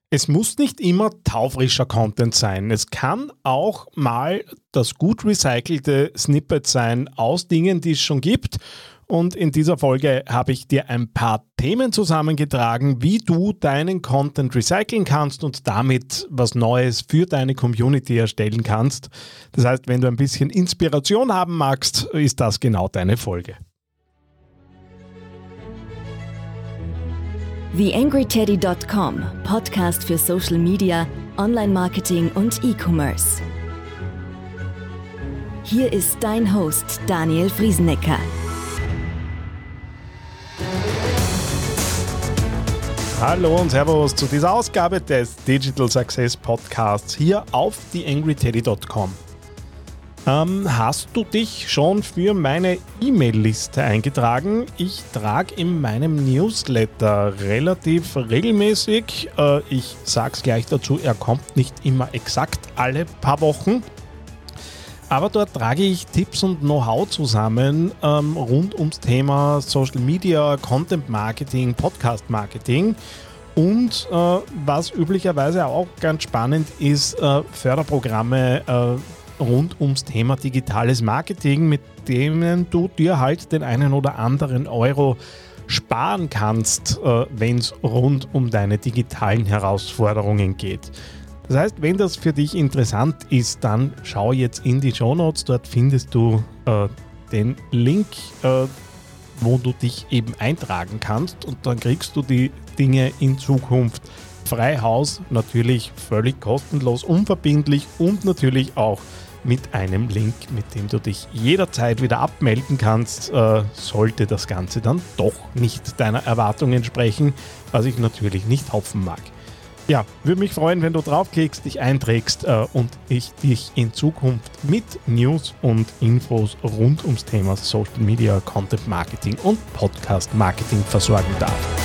Es muss nicht immer taufrischer Content sein. Es kann auch mal das gut recycelte Snippet sein aus Dingen, die es schon gibt. Und in dieser Folge habe ich dir ein paar Themen zusammengetragen, wie du deinen Content recyceln kannst und damit was Neues für deine Community erstellen kannst. Das heißt, wenn du ein bisschen Inspiration haben magst, ist das genau deine Folge. TheAngryTeddy.com, Podcast für Social Media, Online-Marketing und E-Commerce. Hier ist dein Host Daniel Friesenecker. Hallo und Servus zu dieser Ausgabe des Digital Success Podcasts hier auf TheAngryTeddy.com. Hast du dich schon für meine E-Mail-Liste eingetragen? Ich trage in meinem Newsletter relativ regelmäßig, ich sage es gleich dazu, er kommt nicht immer exakt alle paar Wochen, aber dort trage ich Tipps und Know-how zusammen rund ums Thema Social Media, Content Marketing, Podcast Marketing und was üblicherweise auch ganz spannend ist, Förderprogramme rund ums Thema digitales Marketing, mit denen du dir halt den einen oder anderen Euro sparen kannst, wenn es rund um deine digitalen Herausforderungen geht. Das heißt, wenn das für dich interessant ist, dann schau jetzt in die Shownotes, dort findest du den Link, wo du dich eben eintragen kannst und dann kriegst du die Dinge in Zukunft frei Haus, natürlich völlig kostenlos, unverbindlich und natürlich auch mit einem Link, mit dem du dich jederzeit wieder abmelden kannst, sollte das Ganze dann doch nicht deiner Erwartung entsprechen, was ich natürlich nicht hoffen mag. Ja, würde mich freuen, wenn du draufklickst, dich einträgst und ich dich in Zukunft mit News und Infos rund ums Thema Social Media, Content Marketing und Podcast Marketing versorgen darf.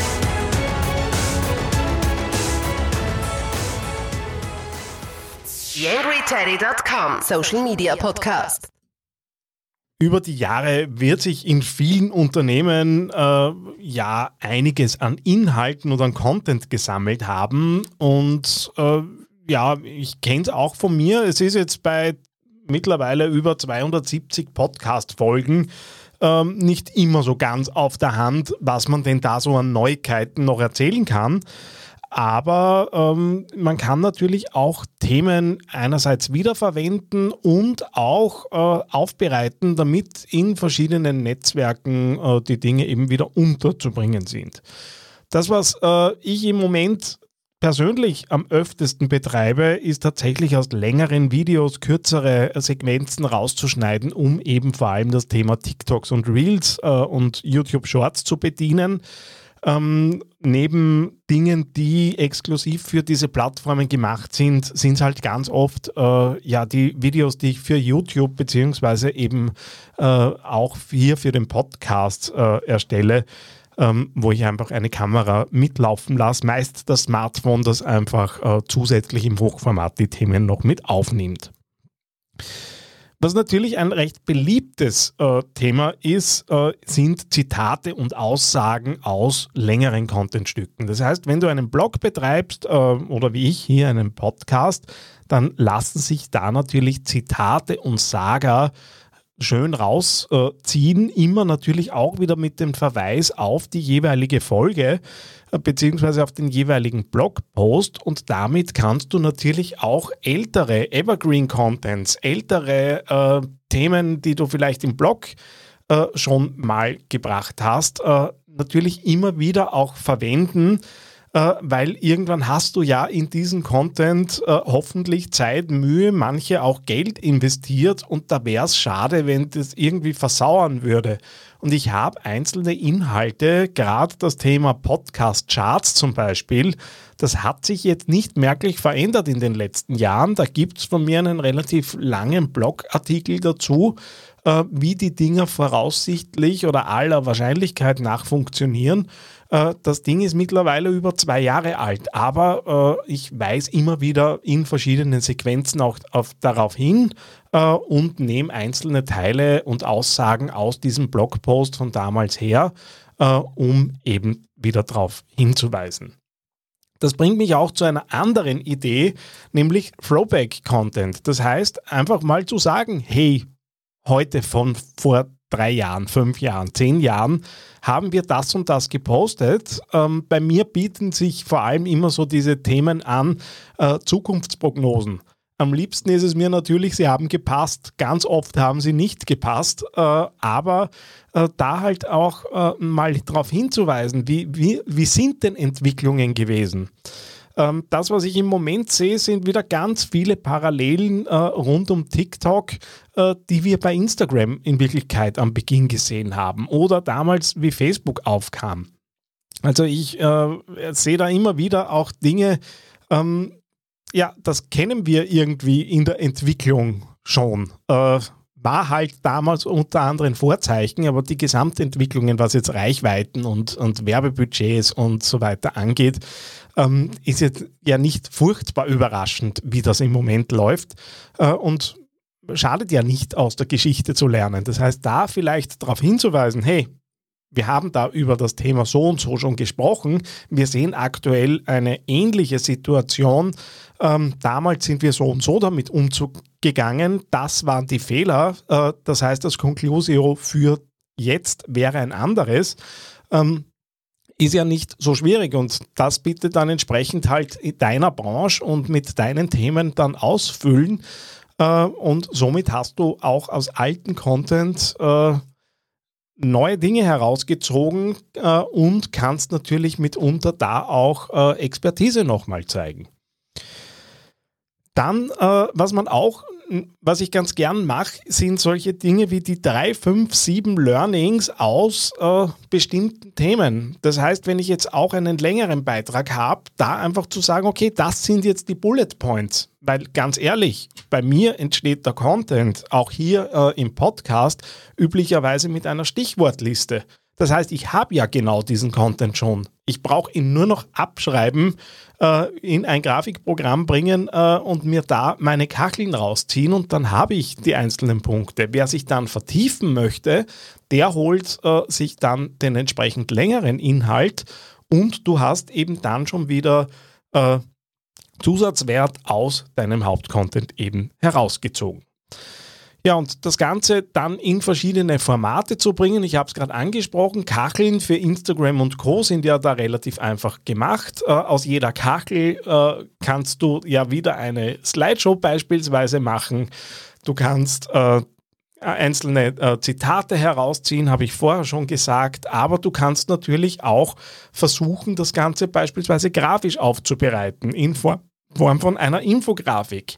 TheAngryTeddy.com Social Media Podcast. Über die Jahre wird sich in vielen Unternehmen einiges an Inhalten oder an Content gesammelt haben und ich kenne es auch von mir. Es ist jetzt bei mittlerweile über 270 Podcast-Folgen nicht immer so ganz auf der Hand, was man denn da so an Neuigkeiten noch erzählen kann. Aber man kann natürlich auch Themen einerseits wiederverwenden und auch aufbereiten, damit in verschiedenen Netzwerken die Dinge eben wieder unterzubringen sind. Das, was ich im Moment persönlich am öftesten betreibe, ist tatsächlich aus längeren Videos kürzere Sequenzen rauszuschneiden, um eben vor allem das Thema TikToks und Reels und YouTube Shorts zu bedienen. Neben Dingen, die exklusiv für diese Plattformen gemacht sind, sind es halt ganz oft die Videos, die ich für YouTube beziehungsweise eben auch hier für den Podcast erstelle, wo ich einfach eine Kamera mitlaufen lasse, meist das Smartphone, das einfach zusätzlich im Hochformat die Themen noch mit aufnimmt. Was natürlich ein recht beliebtes Thema ist, sind Zitate und Aussagen aus längeren Contentstücken. Das heißt, wenn du einen Blog betreibst oder wie ich hier einen Podcast, dann lassen sich da natürlich Zitate und Saga schön rausziehen, immer natürlich auch wieder mit dem Verweis auf die jeweilige Folge beziehungsweise auf den jeweiligen Blogpost und damit kannst du natürlich auch ältere Evergreen-Contents, ältere Themen, die du vielleicht im Blog schon mal gebracht hast, natürlich immer wieder auch verwenden, weil irgendwann hast du ja in diesen Content hoffentlich Zeit, Mühe, manche auch Geld investiert und da wäre es schade, wenn das irgendwie versauern würde. Und ich habe einzelne Inhalte, gerade das Thema Podcast-Charts zum Beispiel, das hat sich jetzt nicht merklich verändert in den letzten Jahren. Da gibt es von mir einen relativ langen Blogartikel dazu, wie die Dinger voraussichtlich oder aller Wahrscheinlichkeit nach funktionieren. Das Ding ist mittlerweile über 2 Jahre alt, aber ich weise immer wieder in verschiedenen Sequenzen auch darauf hin und nehme einzelne Teile und Aussagen aus diesem Blogpost von damals her, um eben wieder darauf hinzuweisen. Das bringt mich auch zu einer anderen Idee, nämlich Throwback-Content. Das heißt, einfach mal zu sagen, hey, heute von vor 3 Jahren, 5 Jahren, 10 Jahren haben wir das und das gepostet. Bei mir bieten sich vor allem immer so diese Themen an, Zukunftsprognosen. Am liebsten ist es mir natürlich, sie haben gepasst. Ganz oft haben sie nicht gepasst, aber da halt auch mal darauf hinzuweisen, wie sind denn Entwicklungen gewesen? Das, was ich im Moment sehe, sind wieder ganz viele Parallelen rund um TikTok, die wir bei Instagram in Wirklichkeit am Beginn gesehen haben oder damals, wie Facebook aufkam. Also ich sehe da immer wieder auch Dinge, das kennen wir irgendwie in der Entwicklung schon. War halt damals unter anderem Vorzeichen, aber die Gesamtentwicklungen, was jetzt Reichweiten und Werbebudgets und so weiter angeht, ist jetzt ja nicht furchtbar überraschend, wie das im Moment läuft und schadet ja nicht, aus der Geschichte zu lernen. Das heißt, da vielleicht darauf hinzuweisen, hey, wir haben da über das Thema so und so schon gesprochen. Wir sehen aktuell eine ähnliche Situation. Damals sind wir so und so damit umgegangen. Das waren die Fehler. Das heißt, das Conclusio für jetzt wäre ein anderes. Ist ja nicht so schwierig und das bitte dann entsprechend halt in deiner Branche und mit deinen Themen dann ausfüllen. Und somit hast du auch aus alten Content neue Dinge herausgezogen und kannst natürlich mitunter da auch Expertise nochmal zeigen. Dann, was ich ganz gern mache, sind solche Dinge wie die 3, 5, 7 Learnings aus bestimmten Themen. Das heißt, wenn ich jetzt auch einen längeren Beitrag habe, da einfach zu sagen, okay, das sind jetzt die Bullet Points. Weil ganz ehrlich, bei mir entsteht der Content, auch hier im Podcast, üblicherweise mit einer Stichwortliste. Das heißt, ich habe ja genau diesen Content schon. Ich brauche ihn nur noch abschreiben, in ein Grafikprogramm bringen und mir da meine Kacheln rausziehen und dann habe ich die einzelnen Punkte. Wer sich dann vertiefen möchte, der holt sich dann den entsprechend längeren Inhalt und du hast eben dann schon wieder Zusatzwert aus deinem Hauptcontent eben herausgezogen. Ja, und das Ganze dann in verschiedene Formate zu bringen. Ich habe es gerade angesprochen, Kacheln für Instagram und Co. sind ja da relativ einfach gemacht. Aus jeder Kachel kannst du ja wieder eine Slideshow beispielsweise machen. Du kannst einzelne Zitate herausziehen, habe ich vorher schon gesagt, aber du kannst natürlich auch versuchen, das Ganze beispielsweise grafisch aufzubereiten, in Form von einer Infografik.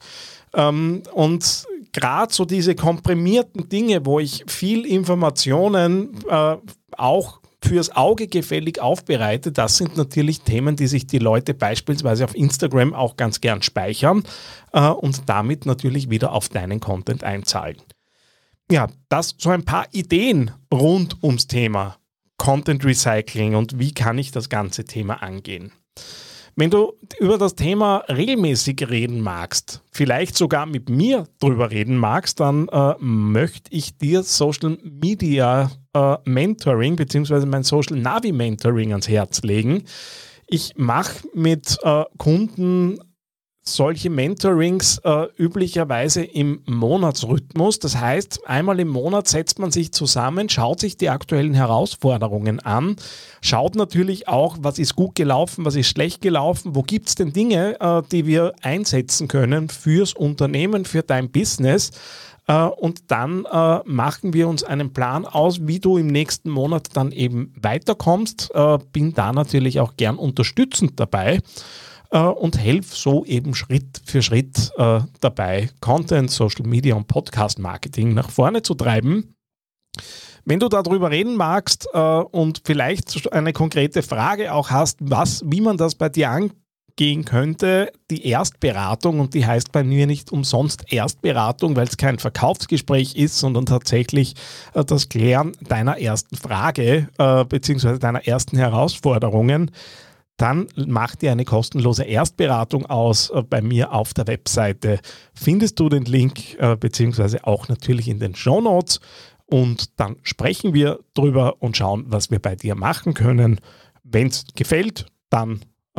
Und gerade so diese komprimierten Dinge, wo ich viel Informationen auch fürs Auge gefällig aufbereite, das sind natürlich Themen, die sich die Leute beispielsweise auf Instagram auch ganz gern speichern und damit natürlich wieder auf deinen Content einzahlen. Ja, das so ein paar Ideen rund ums Thema Content Recycling und wie kann ich das ganze Thema angehen. Wenn du über das Thema regelmäßig reden magst, vielleicht sogar mit mir drüber reden magst, dann möchte ich dir Social Media Mentoring bzw. mein Social Navi Mentoring ans Herz legen. Ich mache mit Kunden solche Mentorings üblicherweise im Monatsrhythmus. Das heißt, einmal im Monat setzt man sich zusammen, schaut sich die aktuellen Herausforderungen an, schaut natürlich auch, was ist gut gelaufen, was ist schlecht gelaufen, wo gibt es denn Dinge, die wir einsetzen können fürs Unternehmen, für dein Business. Und dann machen wir uns einen Plan aus, wie du im nächsten Monat dann eben weiterkommst. Bin da natürlich auch gern unterstützend dabei. Und helfe so eben Schritt für Schritt dabei, Content, Social Media und Podcast Marketing nach vorne zu treiben. Wenn du darüber reden magst und vielleicht eine konkrete Frage auch hast, wie man das bei dir angehen könnte, die Erstberatung, und die heißt bei mir nicht umsonst Erstberatung, weil es kein Verkaufsgespräch ist, sondern tatsächlich das Klären deiner ersten Frage bzw. deiner ersten Herausforderungen, dann mach dir eine kostenlose Erstberatung aus. Bei mir auf der Webseite findest du den Link, beziehungsweise auch natürlich in den Shownotes. Und dann sprechen wir drüber und schauen, was wir bei dir machen können. Wenn es gefällt, dann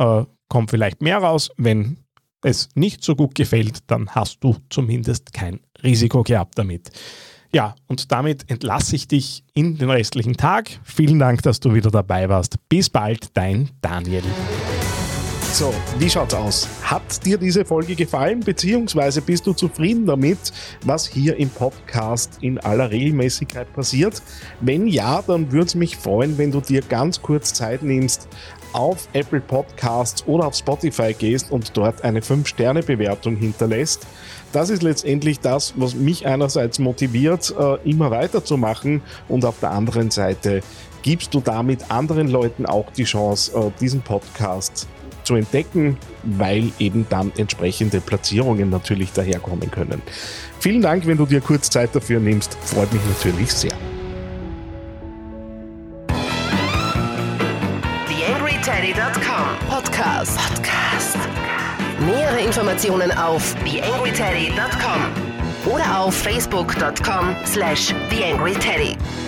kommt vielleicht mehr raus. Wenn es nicht so gut gefällt, dann hast du zumindest kein Risiko gehabt damit. Ja, und damit entlasse ich dich in den restlichen Tag. Vielen Dank, dass du wieder dabei warst. Bis bald, dein Daniel. So, wie schaut's aus? Hat dir diese Folge gefallen, beziehungsweise bist du zufrieden damit, was hier im Podcast in aller Regelmäßigkeit passiert? Wenn ja, dann würde es mich freuen, wenn du dir ganz kurz Zeit nimmst, auf Apple Podcasts oder auf Spotify gehst und dort eine 5-Sterne-Bewertung hinterlässt. Das ist letztendlich das, was mich einerseits motiviert, immer weiterzumachen, und auf der anderen Seite gibst du damit anderen Leuten auch die Chance, diesen Podcast zu entdecken, weil eben dann entsprechende Platzierungen natürlich daherkommen können. Vielen Dank, wenn du dir kurz Zeit dafür nimmst, freut mich natürlich sehr. TheAngryTeddy.com Podcast. Nähere Informationen auf TheAngryTeddy.com oder auf Facebook.com/TheAngryTeddy.